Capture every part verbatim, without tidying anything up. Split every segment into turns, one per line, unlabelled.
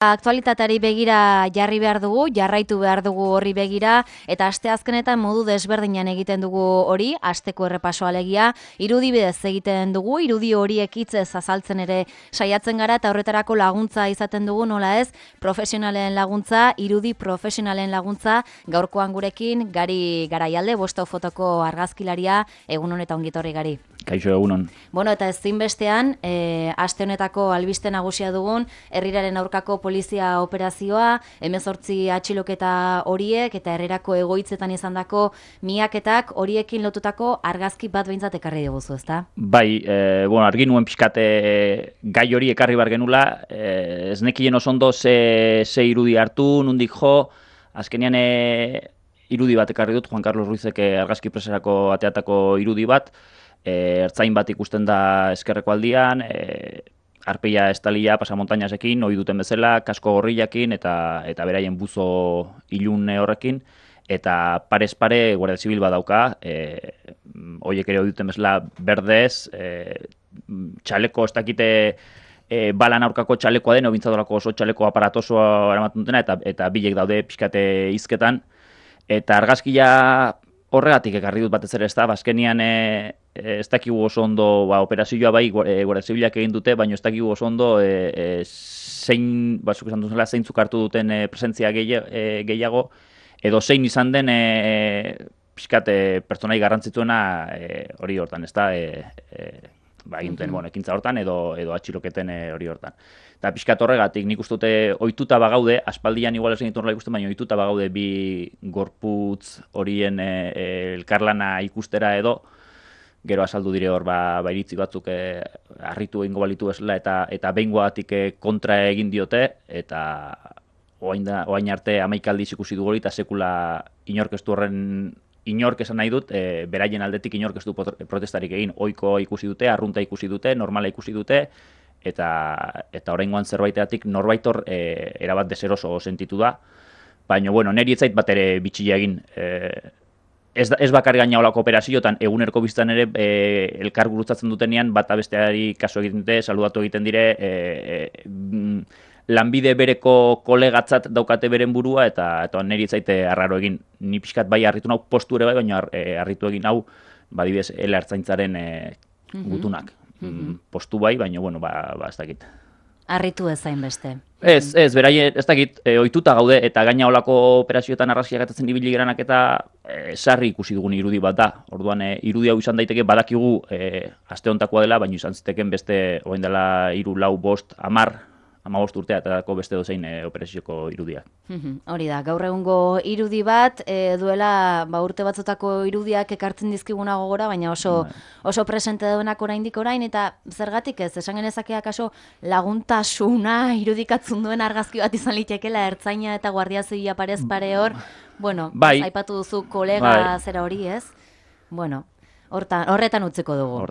aktualitateari begira jarri behar dugu, jarraitu behar dugu horri begira, eta asteazkenetan modu desberdinan egiten dugu hori, asteko errepaso alegia, irudi bidez egiten dugu, irudi horiek hitzez azaltzen ere saiatzen gara, eta horretarako laguntza izaten dugu, nola ez, profesionalen laguntza, irudi profesionalen laguntza, gaurkoan gurekin, Gari Garaialde, Bosto Fotoko argazkilaria, egun honetan ongitorri Gari.
Kaixo egunon.
Bueno, eta ezinbestean, e, aste honetako albiste nagusia dugun, herriraren aurkako polizia operazioa, hemezortzi atxiloketa horiek, eta herrerako egoitzetan izandako miaketak horiekin lotutako argazki bat behintzat ekarri diguzu, ezta?
Bai, e, bueno, argi nuen pixkate gai hori ekarri bar genula, e, ez nekien oso ondo ze, ze irudi hartu, nundik jo, azkenean e, irudi bat ekarri dut, Juan Carlos Ruizek argazki preserako ateatako irudi bat, E, ertzain bat ikusten da ezkerreko aldian, e, arpeia estalia pasamontainasekin, ohi duten bezala, kasko gorriakin eta eta beraien buzo ilun horrekin, eta parez pare Guardia Zibil bat dauka, e, horiek ere ohi duten bezala berdez, e, txaleko ez dakite e, balan aurkako txalekoa den, obintzadorako oso txaleko aparatosoa eramaten dutena, eta, eta bilek daude pixkate hizketan, eta argazkia horregatik ekarri dut batez ere, ez da, bazkenian e, ez dakigu oso ondo, ba, operazioa bai, e, Guardia Zibilak egin dute, baina ez dakigu oso ondo e, e, zein, bazuk esan duzela, zeintzuk hartu duten e, presentzia gehiago, edo zein izan den e, pixkat e, pertsonai garrantzituena e, hori hortan, ez da, e, e, ba, egin duten, bueno, ekintza hortan, edo, edo atxiloketen e, hori hortan. Eta pixkat horregatik, nik uste dute ohituta bagaude, aspaldian igual esan ditu horrela ikusten, baina ohituta bagaude bi gorputz horien e, e, elkarlana ikustera edo, gero azaldu dire hor ba, ba iritzi batzuk e, harritu egingo balitu esela eta eta behingoatik e, kontra egin diote, eta oain, da, oain arte hamaika aldiz ikusi dugu hori, eta sekula inork ez du horren inork esan nahi dut, e, beraien aldetik inork ez du protestarik egin, ohiko ikusi dute, arrunta ikusi dute, normala ikusi dute, eta eta oraingoan zerbaiteatik norbaitor e, erabat deseroso sentitu da, baina bueno, neri etzait bat ere bitxia egin. E, ez, ez bakar gaina olako operazioetan, egunerko biztan ere e, elkar gurutzatzen dutenean, bata besteari kaso egiten dute, saludatu egiten dire, e, e, lanbide bereko kolegatzat daukate beren burua, eta, eta neri etzaite arraro egin. Ni pixkat bai harritu nau postu ere bai, baina e, harritu egin hau, badibez, ele hartzaintzaren e, gutunak. Mm-hmm. Postu bai, baina, bueno, ba, ba ez dakit.
Arritu ezain beste.
Ez, ez, beraien, ez dakit, e, ohituta gaude, eta gaina olako operazioetan argazkiak atatzen ibili geranak eta e, sarri ikusi dugun irudi bat da. Orduan, e, irudi hau izan daiteke badakigu e, aste hontakoa dela, baina izan ziteken beste, orain dela hiru, lau, bost, hamar, hamabost urtea eta beste dozein e, operazioko irudiak.
Hori da, gaur egungo irudi bat, e, duela ba, urte batzutako irudiak ekartzen dizkiguna gogora, baina oso, oso presente duenak oraindik orain, eta zergatik ez, esan genezakeak aso laguntasuna irudikatzen duen argazki bat izan litekela ertzaina eta Guardia Zibila parez pare hor, bueno,
bai.
aipatu duzu kolega bai. Zera hori ez, bueno, hortan, horretan utziko dugu.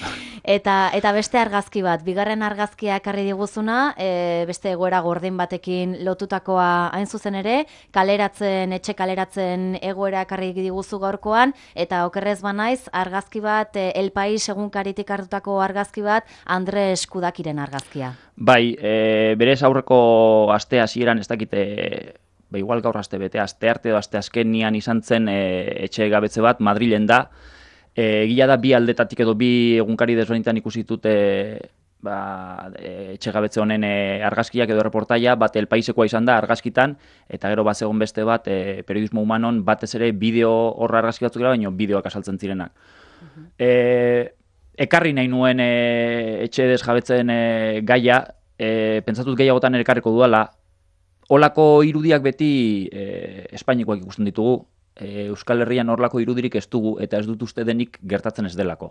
Eta, eta beste argazki bat, bigarren argazkia ekarri diguzuna, e, beste egoera gordin batekin lotutakoa hain zuzen ere, kaleratzen, etxe kaleratzen egoera ekarri diguzu gaurkoan, eta okerrez banaiz, argazki bat, e, El País egunkaritik hartutako argazki bat, Andre Eskudakiren argazkia.
Bai, e, berez aurreko aste hasieran ez dakite, ba, igual gaur aste bete, aste arte edo aste azkenian izan zen e, etxe gabetze bat, Madrilen da. Egia da bi aldetatik edo bi egunkari desberdintan ikusi dute ba, e, etxegabetze honen e, argazkiak edo reportaia, bat El Paisekoa izan da argazkitan, eta gero bat zegoen beste bat, e, periodismo humanon, batez ere bideo horra argazki batzuk dira, baina bideoak asaltzen zirenak. Uh-huh. e, ekarri nahi nuen e, etxe desjabetzen e, gaia, e, pentsatut gehiagotan ekarriko dudala, holako irudiak beti e, Espainikoak ikusten ditugu, Euskal Herrian horlako irudirik ez dugu, eta ez dut uste denik gertatzen ez delako.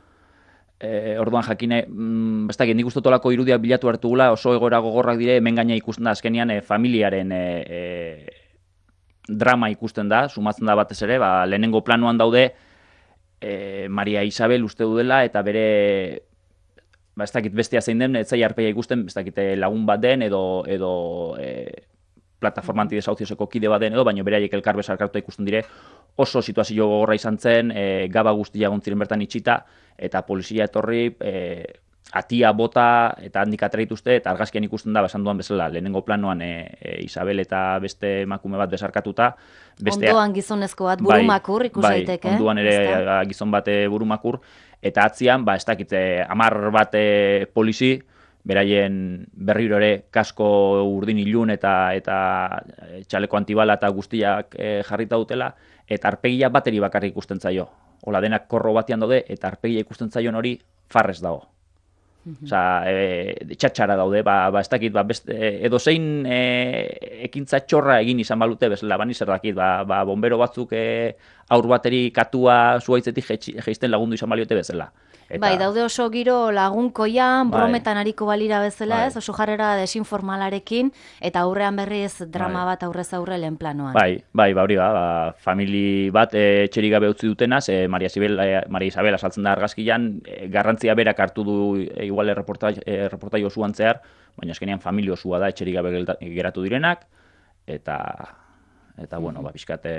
E, orduan jakine, mm, ez dakit, nik uste tolako irudiak bilatu hartugula, oso egoera gogorrak dire, hemen gaina ikusten da, azkenian e, familiaren e, e, drama ikusten da, sumatzen da batez ere, ba, lehenengo planuan daude, e, Maria Isabel uste du dela, eta bere, ba, ez dakit bestia zein den, ez zai arpeia ikusten, ez dakit lagun bat den, edo, edo e, plataforma antidesauzioseko kide baden edo, baina beraiek elkar bezarkartua ikusten dire, oso situazio gogorra izan zen, e, gaba guztia gontziren bertan itxita, eta polizia etorri, e, atia bota eta handik atera dituzte, eta argazkian ikusten da, esan duan bezala, lehenengo planoan e, e, Isabel eta beste emakume bat besarkatuta. Bestea,
ondoan gizonezko bat burumakur ikus
bai,
daiteke.
Bai, ondoan ere ezta? Gizon bat burumakur, eta atzian, ba, ez dakit, hamar bat polizi, beraien berriro ere kasko urdin ilun eta eta txaleko antibala eta guztiak e, jarrita dutela, eta arpegia bateri bakarrik ikusten zaio. Ola denak korro batean daude, eta arpegia ikusten zaion hori farrez dago. Osa, e, txatxara daude, ba, ba ez dakit, ba, beste, edo zein e, ekintza txorra egin izan balute, bezala, bani zer dakit, ba, ba, bombero batzuk e, aur bateri katua zuaitzetik jeisten lagundu izan baliote bezala.
Eta... Bai, daude oso giro lagunkoian, bai, brometan ariko balira bezala, bai, ez, oso jarrera desinformalarekin, eta aurrean berriz drama, bai, bat aurrez aurre lehen planoan.
Bai, bai, ba, hori ba, ba famili bat e, txerik gabe utzi dutenaz, e, Maria Isabel, e, Maria Isabel asaltzen da argazkian, e, garrantzia berak hartu du e, igual erreportai e, osoan zehar, baina eskenean familia osua da etxerik gabe geratu direnak, eta, eta bueno, ba, pixkate...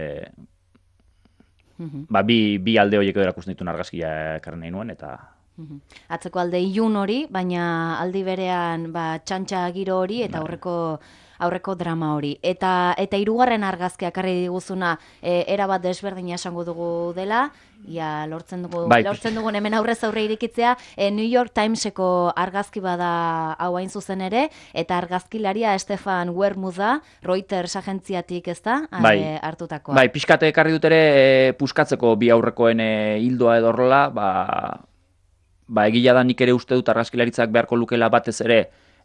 Ba, bi, bi alde horiek erakusten dituen argazkia ekarri nahi nuen, eta...
Atzeko alde ilun hori, baina aldi berean ba, txantxa giro hori eta aurreko aurreko drama hori. Eta eta hirugarren argazkia ekarri diguzuna e, era bat desberdina esango dugu dela, ja lortzen dugu bai, lortzen dugun hemen aurrez aurre irikitzea, e, New York Timeseko argazki bada hau hain zuzen ere, eta argazkilaria Stefan Wermuth da, Reuters agentziatik, ezta,
bai,
e, hartutakoa.
Bai, pixkate ekarri dut ere e, puskatzeko bi aurrekoen e, hildoa edo horrela, ba ba egia da nik ere uste dut argazkilaritzak beharko lukela batez ere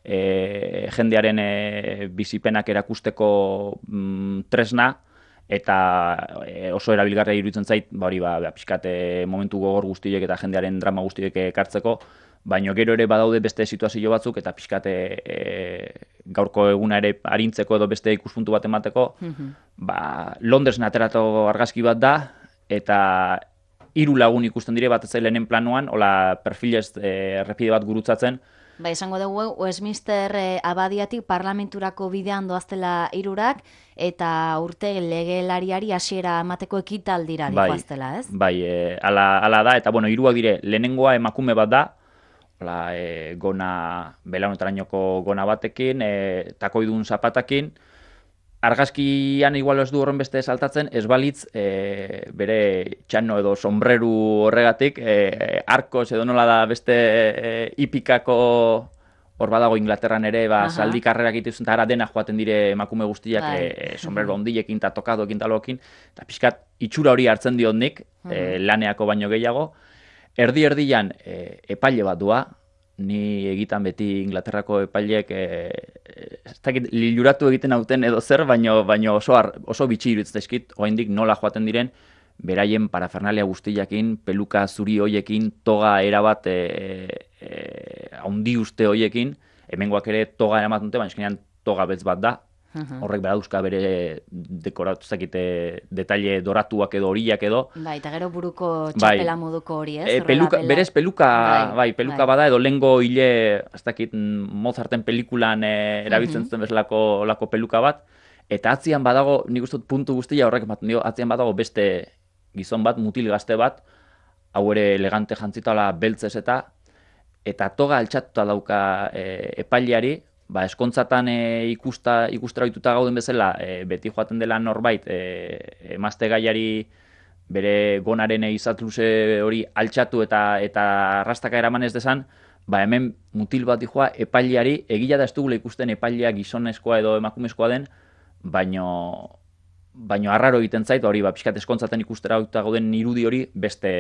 e, jendearen e, bizipenak erakusteko mm, tresna, eta e, oso erabilgarria iruditzen zait, ba hori ba, pixkat momentu gogor guztiek eta jendearen drama guztiek ekartzeko, baina gero ere badaude beste situazio batzuk eta pixkat e, gaurko eguna ere arintzeko edo beste ikuspuntu bat emateko, mm-hmm. ba, Londresen ateratu argazki bat da, eta hiru lagun ikusten dire batez lehenen planoan, hola perfilez e, errepide bat gurutzatzen.
Ba, esango dugu, Westminster e, abadiatik parlamenturako bidean doaztela hirurak, eta urte legelariari hasiera emateko ekitaldira
bai,
dihoaztela, ez?
Bai, e, ala, ala da, eta bueno, hiruak dire, lehenengoa emakume bat da, hola, e, gona, belaunotarainoko gona batekin, e, takoidun zapatakin, argazkian igual ez du horren beste saltatzen, ez balitz e, bere txano edo sombreru horregatik, e, arkos edo nola da beste e, hipikako hor badago Inglaterran ere, ba, zaldi karrerak ituzun, eta ara dena joaten dire emakume guztiak e, sombreru ondilekin eta tokadoekin taloekin, eta pixkat itxura hori hartzen diot nik, e, laneako baino gehiago. Erdi-erdian e, epaile bat dua, ni egitan beti Inglaterrako epaileek e, ez dakit liluratu egiten hauten edo zer, baino, baino oso, ar, oso bitxi iruditzen zaizkit, oraindik nola joaten diren, beraien parafernalia guztiakin, peluka zuri hoiekin, toga erabat e, e, haundi uste hoiekin, hemengoak ere toga eramaten dute, baina eskenean toga betz bat da, horrek beraduzka bere dekoratu zakite detaile doratuak edo horiak edo.
Bai, eta gero buruko txapela bai, moduko hori, ez?
E, peluka, berez peluka, bai, bai peluka bai. Bada edo lengo hile, ez dakit Mozarten pelikulan e, erabiltzen zuten bezalako lako peluka bat, eta atzian badago, nik uste dut puntu guztia horrek ematen dio, atzian badago beste gizon bat, mutil gazte bat, hau ere elegante jantzitala beltzez eta, eta toga altxatuta dauka e, epaileari, ba, eskontzatan e, ikusta, ikustera ohituta gauden bezala, e, beti joaten dela norbait, e, emazte gaiari bere gonaren izatluze hori altxatu eta eta arrastaka eraman ez dezan, ba, hemen mutil bat dijoa epaileari, egila da ez dugula ikusten epailea gizonezkoa edo emakumezkoa den, baino, baino arraro egiten zait, hori ba, pixkat eskontzaten ikustera ohituta gauden irudi hori beste...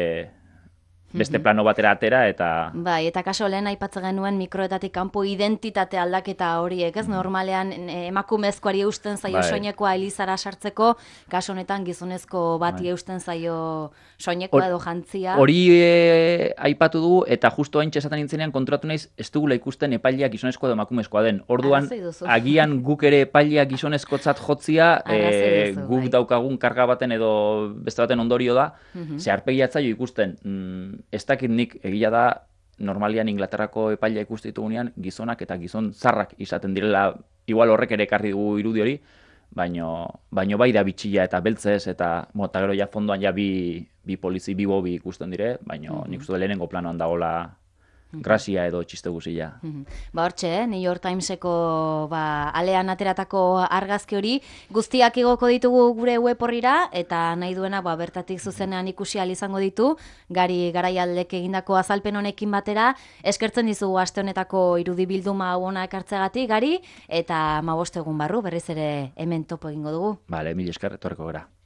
beste plano batera atera, eta...
Bai, eta kaso lehen aipatzen genuen mikroetatik kanpo identitate aldaketa horiek, ez? Normalean emakumezkoari eusten zaio bai. Soinekoa elizara sartzeko, kaso honetan gizonezko bati bai. Eusten zaio soinekoa edo jantzia.
Hori e, aipatu dugu, eta justo hain txesaten nintzenean konturatu naiz, ez dugula ikusten epaileak gizonezkoa edo emakumezkoa den. Orduan, agian guk ere epaileak gizonezkotzat jotzia, e, guk bai. Daukagun karga baten edo beste baten ondorio da, uh-huh. Ze arpegiatzaio ikusten, mm, ez dakit nik egia da normalian Inglaterrako epailea ikusten ditugunean gizonak eta gizon zarrak izaten direla, igual horrek ere ekarri dugu irudi hori, baino, baino bai da bitxia eta beltzez eta mota gero ja fondoan ja bi, bi polizi, bi bobi ikusten dire, baino mm-hmm. nik uste lehenengo planoan dagoela grazia edo txiste guzia.
Ba hortxe, eh? New York Timeseko ba, alean ateratako argazki hori, guztiak igoko ditugu gure web horrira, eta nahi duena ba, bertatik zuzenean ikusi ahal izango ditu, Gari Garaialdek egindako azalpen honekin batera, eskertzen dizugu aste honetako irudibilduma hau hona ekartzeagatik, Gari, eta hamabost egun barru berriz ere hemen topo egingo dugu.
Bale, mil esker, etorreko gara.